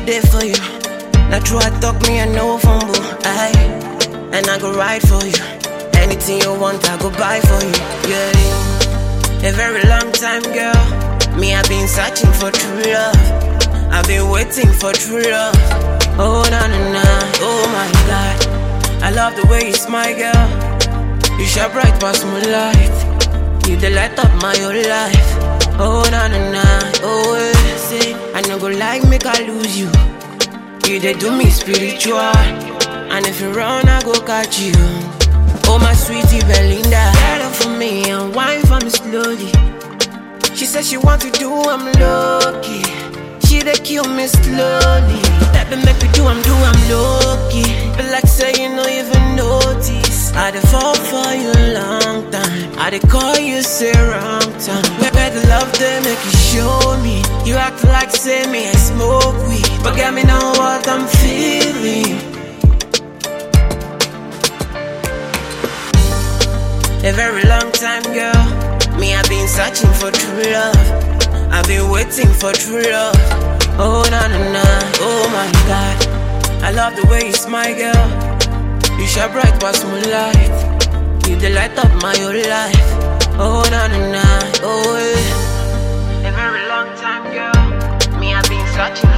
there for you. Not true, I talk me, I know fumble. And I go ride for you. Anything you want, I go buy for you. Yeah, a very long time, girl. Me, I've been searching for true love. I've been waiting for true love. Oh, na na na, oh my God. I love the way you smile, girl. You shine bright past moonlight. You the light up my whole life. Oh, na na na, oh, say I no go like make I lose you. You they do me spiritual. And if you run, I go catch you. Oh, my sweetie Belinda, get up for me and wine for me slowly. She said she want to do, I'm lucky. She they kill me slowly. Let me make me do, I'm lucky. But like say you no even notice. I dey fall for you a long time. I dey call you say wrong time. Where the love they make you show me. You act like say me I smoke weed, but get me know what I'm feeling. A very long time, girl. Me, I've been searching for true love. I've been waiting for true love. Oh, na na na, oh my God. I love the way you smile, girl. You shine bright past moonlight. You the light up my whole life. Oh, na na na, oh yeah. A very long time, girl. Me, I've been searching